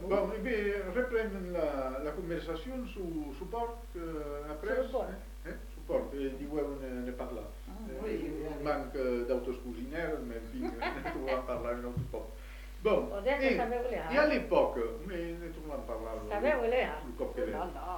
Bon, reprenen la conversació su porc après. Su porc. Su porc, diuen ne parlar. Manc d'autres cuisiners, mais en fi, ne trobam parlar un altre poc. Bon, i a l'època, ne trobam parlar el cop que ve.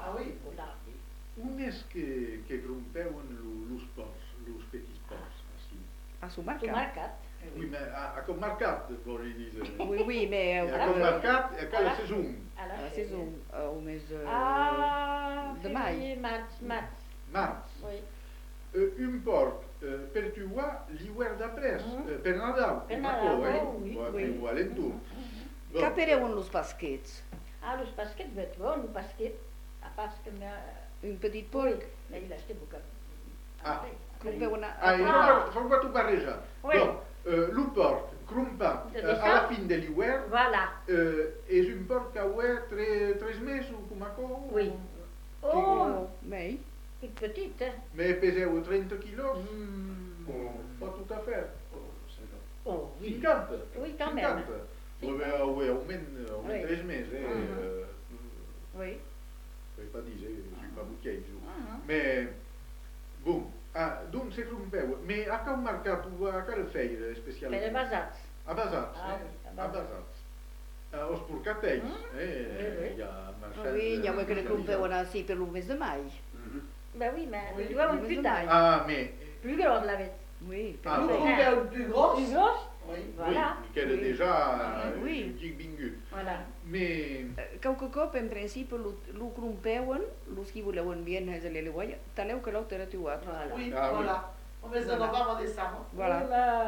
On és que grompeuen los porcs, los petits porcs, així? A su mercat. Oui, mais à comme mercat, voulez dire. Oui, mais... À comme mercat, à quelle saison? A la saison, au mes de mai. Març. Oui. Un porc per tuar l'hiver d'après, per Nadal. Per Nadal, oui. O alentour. Capereuen los basquets. Los basquets, vet bon, un basquet, a pas que Un petit porc. Mais il achetait beaucoup. Crompeuen Faut pas tout barrejar. Bon, le porc crompat a la fin de l'hiver és un porc que ha 3 mesos, com a co? Oui. Mais... Petit, Mais peseu 30 quilos? Pas tout à fait. 50? Oui, quand même. Oui, augment 3 mesos. Oui. Je ne vais pas dire, je ne suis pas bouquet. Mais, bon, donc se crompeu. Mais a quel mercat ou a quelle feira especialment? Per basats. A basats, a basats. Els porcatells, hi ha marxants... Oui, hi ha que ne crompeuen així per el mes de mai. Ben oui, mais ils doivent plus tard. Ah, mais... Plus grosse la bête. Oui, Ah, per plus grosse. Plus grosse? Oui, Voilà. qui era déjà un Oui. petit vingut. Voilà. Mais... Qualque cop, en principi, lo crompeuen, los qui voleuen bien és l'eleguaia, taleu que l'autre era tuat. Oui, voilà. Au mes de novembre à décembre. Voilà.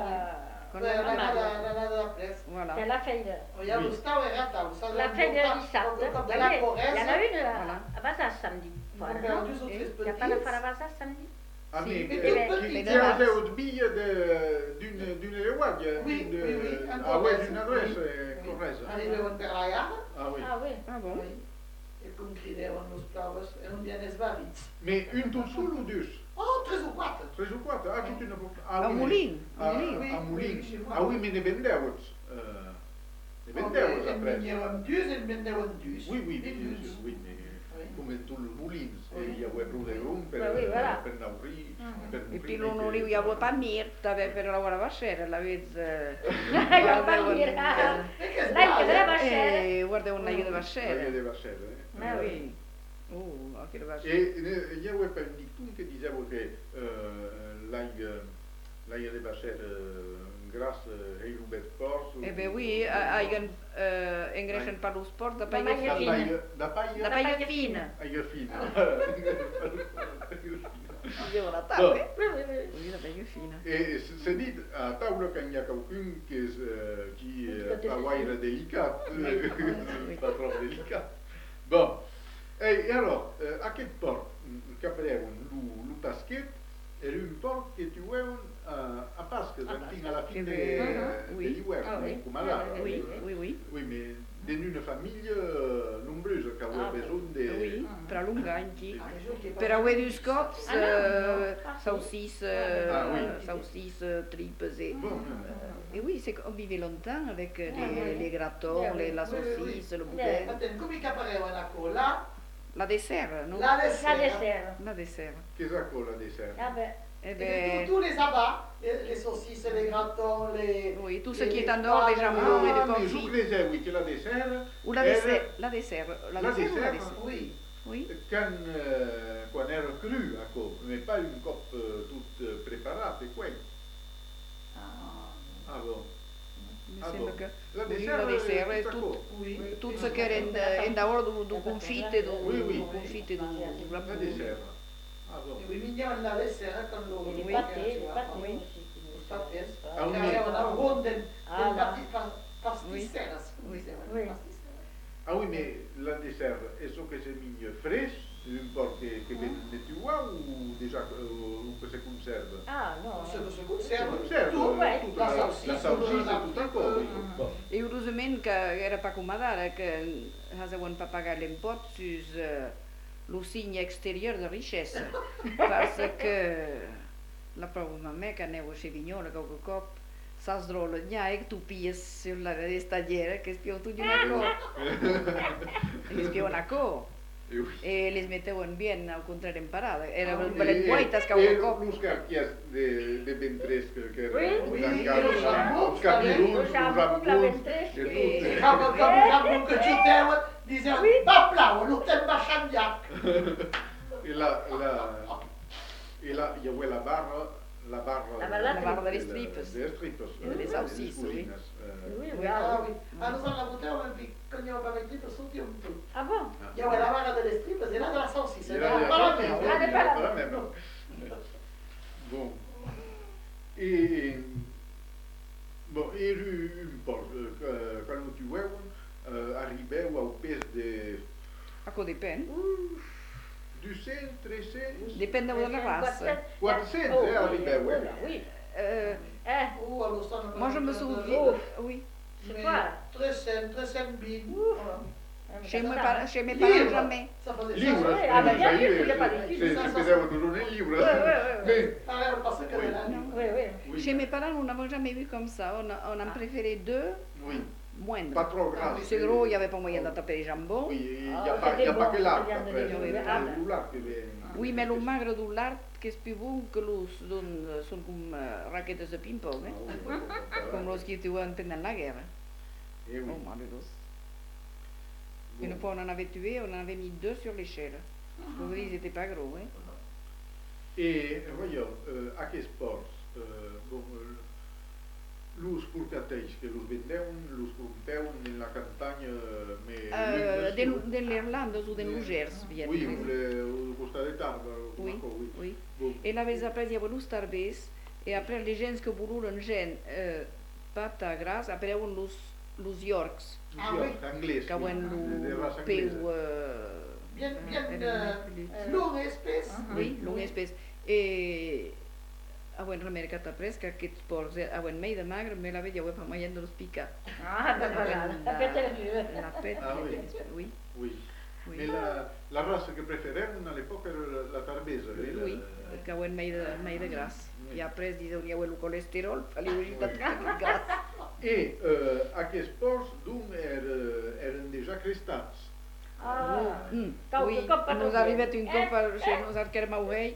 Voilà. C'est la feira. La feira de dissabte. De la Il y en Corrèze. a une à Bazas samedi. Voilà, non? Il n'y a pas de faire à Bazas samedi? Ah, Si, mais mais qui a fait bille d'une eleguaia? Oui, Ah ouais, d'une adresse corresa. Arribeuen per allà. Ah oui. Ah oui. Ah bon? I com crideuen els ploves, eren bien esbarits. Mais un tot sol ou deux? Oh, 3 o 4. 3 o 4? Ah, toute une... A Molin. A Molin. Ah oui, mais ne vendeuts. Ne vendeuts après. En vendeuen dus, en vendeuen dus. Oui, mais com en tous els molins. Hi ha prou de grum per naurir, per E poi non oliu pa mirta per la vascera, la vez... Lei che deve vascere. Guarda un aio de L'aia vascera. de vascera, Ah oui. Che vascera. E hi ha un dictum que diceva que l'aia de vascera grassa e Robert Cors... Eh ben oui, engreixen per lo sport de paella paella fina. fina. De paella... De paella fina. Paella fina. Devo la tarde. Oui. Oui, de paella fina. E s'ha dit a taula que n'hi ha qualcun que és qui fa guaire delicat, pas trop delicat. Bon, e alors, aquest porc que apareuen lo basquet era un porc que tueuen a Pasques, antic a la fin de l'hivern, com ara. Oui. Oui, mais d'une famille nombrosa que aveva besoin de... Oui, per allungar un xic. Per avere dos cops, saucisse, tripes et... Et oui, c'est qu'on vivait longtemps avec les gratons, la saucisse, le boudin. Atent, com hi capareuen a cola? La dessert, non? La dessert. La dessert. Qu'est-ce que la dessert? Ah ben. Eh ben... Tous les abats, les saucisses, les gratons, les... Oui, tout ce qui est en dehors, les jambons et les mais je confits. creusais, oui, que la dessert... Ou la dessert. La dessert ou la dessert? Oui. Oui. Quan era cru, mais pas une cop toute préparate, quoi. Ah bon. Mi sembra che... La Oui, dessert, la dessert è tutto ce che era in dehors du confit, du confit e du La dessert. Ah bon. Oui, minyaven la dessert quand l'on... Les pâtés Oui. aussi. Els pâtés. Ah, oui. Careuen a rond del Ah, pastisseres. Oui. Ah oui, mais la dessert, est-ce que c'est mis fraîche, un porc que venen de tuar ou déjà que se conserve? Ah, non. Se conserve. Conserve, Tout, la salsissa, tot això. E heureusament que era pas com ara, que hasauen pas pagar l'impôt sus lo signe exterior de richesse. Parce que la prova mamà que aneu a Sevignola qualque cop Ça se drôle, il y a que tu pieds sur la stadière, que spion tout d'une accord. Les spion accord. E les meteuen bien al contrari en parada. Era belet guaitas que un cop. Uns carquies de ventresca que era Oui, uns capiruns, uns ambuls, I capo que xuteuen, diceuen, va plau, no estem baixant llac. I hi havia la barra La barra de les tripes. De les tripes. De les saucisses, oui. Ah, oui. Ah, nous en la boteu, puis quand hi havia les tripes, sortia un tot. Ah bon? Hi havia la barra de les tripes i la de la salsissa. Era pas la même. Bon. Et bon, un poc, quan tu veuen, arribeu au pes de... Acò depèn. 200, 300... Depèn de la raça. 400, arribeu. Oui. Alors ça, Moi, je me souviens... Oui. C'est quoi? 300, 320. Chez mes parents, jamais. Ça faisait Lliures, Ah, ben, bien sûr, il n'y a pas de se pesaven toujours en lliures. Ah, era pas que de l'any. Oui. Chez mes parents, on n'avait jamais vu comme ça. On en préférait deux Oui, moindres. pas trop gras. C'est gros, il n'y avait pas moyen de taper les jambons. Oui, il n'y Ah, a pas c'était bon, que l'art c'était après. bien Il y de a l'art. l'art que ve... Oui, mais le magre de l'art, que és plus bon que los són com raquetes de ping-pong, com los que diuen pendant la guerra. Eh oui. Oh, malheureux. Une fois, on en avait tué, on en avait mis deux sur l'échelle. Vous voyez, ils n'étaient pas gros, hein. Et voyons, aquests porcs, bon, los porcatells que los vendeuen, los compreuen en la campanya De l'Irlande ou de l'Ugers, bien. Oui, au costat de Tarbes. Oui. Bon. Et la vez après, il y avait los tarbers, et après, les gens que vouluren pata gras, après, on los Yorks, Ah, oui. Anglès. que auen de lo raça peu... anglesa. Bien long i espès. Oui, long espès. Et auen remercat après que aquests porcs auen mei de magre, me la veia pas moyen de los picar. Ah, de vegada. La peta La pet, Ah, oui. Oui. Oui. Oui. Mais la raça que preferem à l'époque era la tarbesa. Oui, que auen mei de gras. I après diseu, hi el colesterol, faliu de gras. Et aquests porcs, donc, eren déjà crestats. Ah. Oui, nous arrivait une coupe chez nous, à Kermauhei.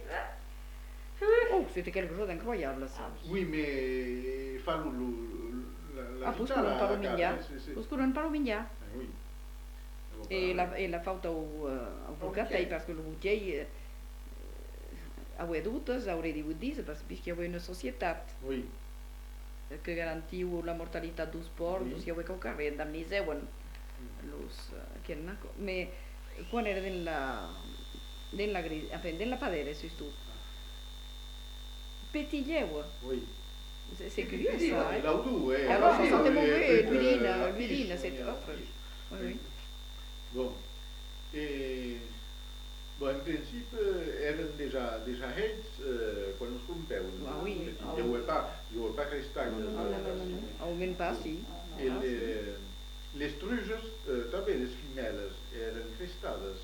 Oh, c'était quelque chose d'incroyable, ça. Oui, mais fan la Puscuren per menjar. sí. Puscuren per menjar. Oui. E la falta au bucatei, parce que le butell aué dutes, aué 18 dies, parce que hi havia una societat Oui. que garantiu la mortalitat dels porcs, Oui. hi havia que carrer indemniseuen los mais quan era den la padera, si tu petilleu. Oui. C'est curieux ça, hein? L'auto, Alors, ça sentait mauvais, l'urine, c'est autre. Oui. Bon. Et bon, en principe, eren déjà ells quan us compeuen. Ah, oui. Hi havia pas cristalls. Non. Augment pas, si. Les truges, també les femelles, eren crestades.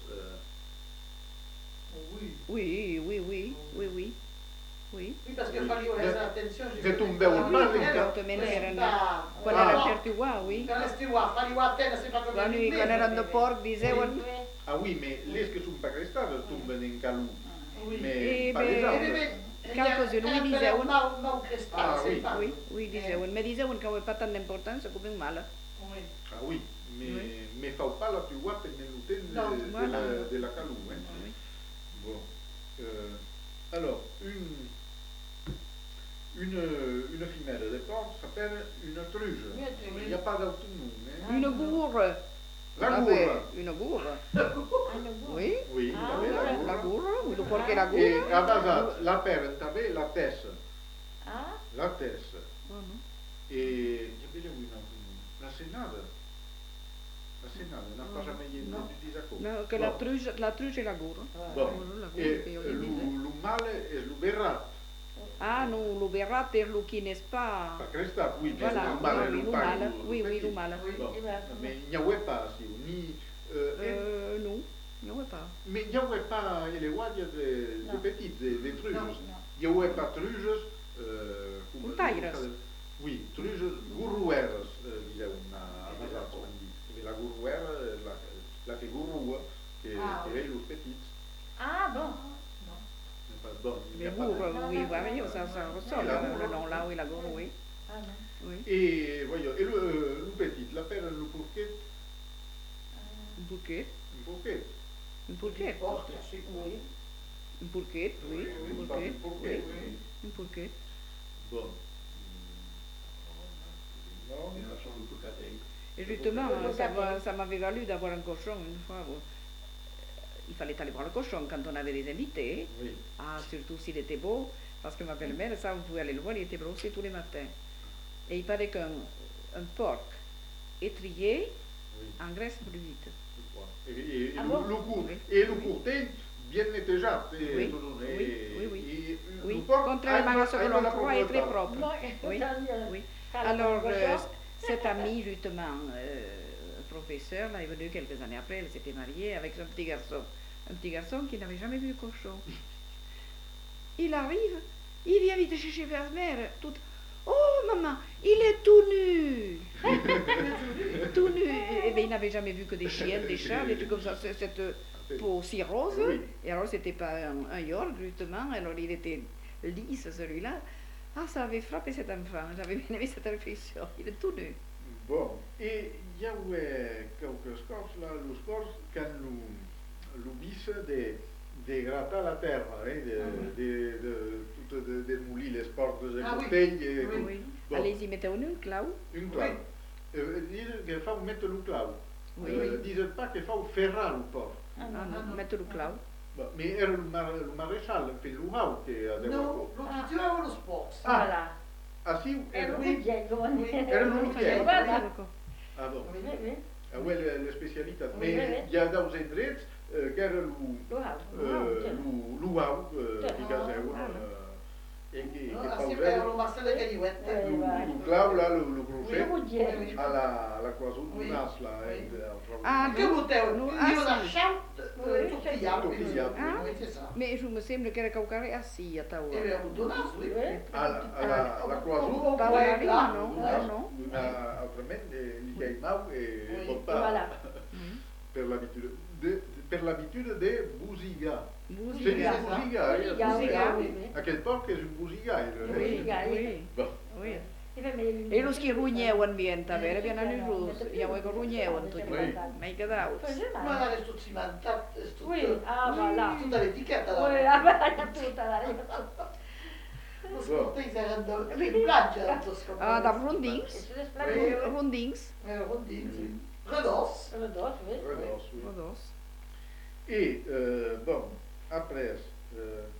Oui, Oui. parce que fallait faire attention. Que tombeuen pas Exactament, quan eren per tiuar, oui. Quand l'estiu, fallait attendre, c'est pas comme Quan eren de porc, diseuen... Ah oui, mais les que són pas crestades tomben en calú. Oui. Mais pas les altres. Quelques-uns, oui, diseuen... Nou cristal, Ah, c'est oui. pas. Oui, diseuen. Me diseuen que pas tant d'importància com en mala. Oui. Ah oui, mais fa pas la tiuar pendant el temps de la calú. Oui. Bon. Alors, une femelle de porc s'appelle une truge. Il n'y a pas d'autre nom. Une gourre. La gourre. Une gourre. Oui. Oui, també La la gourre. gourre, oui, le porc et la Et gourre. a basat la peren també la tessa. Ah. La tessa. Oh, no. Et hi havia la senada. La senada, una cosa més de disacó. No, que la truge et la gourre. Bon. La gourre Et que jo li dic. lo mâle és lo berrat. Ah, non, le berrat és el qui n'est pas... Pas crestat, oui, mais Voilà, lo mâle, oui, lo le pare, mâle. Oui, le mâle. Bon, mais il n'y avait pas, si, ni... Non, non, pas. Mais il n'y avait pas les guardias de petites, de truges. Non. Il n'y avait pas truges... Puntaires. Oui, truges gurrueres, digueu nosaltres hem dit. La gurruera, la que gurrua, que és els petits. Ah, bon. Bon, Les bourres, oui, oui, ça ressemble, le nom là, oui, la gourde, oui. Ah, non. Oui. Et, voyons, et le petit, la paire, le pourquet. Un bouquet. Un pourquet. Un bouquet. Oui. Un bouquet, oui. Un bouquet. Pourquet, Oui. Un bouquet. Bon. Non, Et justement, ça m'avait valu d'avoir un cochon une fois. Il fallait aller voir le cochon quand on avait des invités. oui. Ah, surtout s'il était beau, parce que ma belle-mère, ça, vous pouvez aller le voir, il était brossé tous les matins. Et il paraît qu'un porc étrié Oui. engraisse plus vite. Et Ah bon? le courtet, bien nettoyat. Oui, oui. porc Contrairement à ce que a l'on la croit, est très propriété. propre. Non, Oui, oui. Car Alors, le cochon- cet ami, justement, professeur, là, est venu quelques années après, elle s'était mariée avec son petit garçon. Un petit garçon qui n'avait jamais vu le cochon. Il arrive, il vient vite chercher vers mère, tout... Oh, maman, il est tout nu. Tout nu. Eh bien, il n'avait jamais vu que des chiens, des chats, des trucs comme ça. Cette peau si rose. Oui. Et alors, c'était pas un York, justement. Alors, il était lisse, celui-là. Ah, ça avait frappé cet enfant. J'avais bien aimé cette réflexion. Il est tout nu. Bon, et il y a quelques corps, là, les corps, quand nous vissent de gratter la terre, de moulir les portes de bouteilles. Et Oui, tout. oui. Bon. Allez-y, mettez un clau. Un clau. Disent qu'il faut mettre le clau. Oui. Disent pas qu'il faut ferrar le porc. Ah non, mettez le clau. Bon, mais era le maréchal, fait le rau che aveva No, lo chiedevano lo sport. Voilà. Ah sì? Era un Oui. cucchiaio, come dire. Era un cucchiaio. Voilà. Ah bon. Oui, oui. Ah ouais, le spécialité. Oui, Mais oui. il y a dans les drets qui era Lo l'uau Certo. di Caseu e che Sì, fa erano Marcella Cariuette. il clau là, le crochet, Le cucchiaio. alla quasi un Oui. nas là. Oui. Ah, Che buttavo? no, Io da sì. scialt, tutti gli altri. Tutti gli altri. Oui, c'est ça. Mais je me semble qu'elle a caucare assis à Taoua. E aveva avuto nas, oui. Alla quasi Pas Ouais, au là, non, ouais. non. altrimenti li chiamavo e Oui. portavo Voilà. per l'abitudine di busiga. Bousiga. C'est busiga. Busiga, oui, oui. A quel porc és un busigaire. Oui, Busigaire. oui, Bon. oui. E E los che rugnevan bien, avere bien alle rus, io vuoi che rugnevan tutti. Oui. Ma i cadaveri. Ma la sto cimentata, Oui, ah, voilà. tutta l'etichetta Oui, da... ah, voilà, tutta la Lo scottese erano in plagia, lo scottese. Ah, da rondings. Oui. Rondings. Rondini. Redos. Redos, oui. Redos, oui. Rodos. Et, bon, après,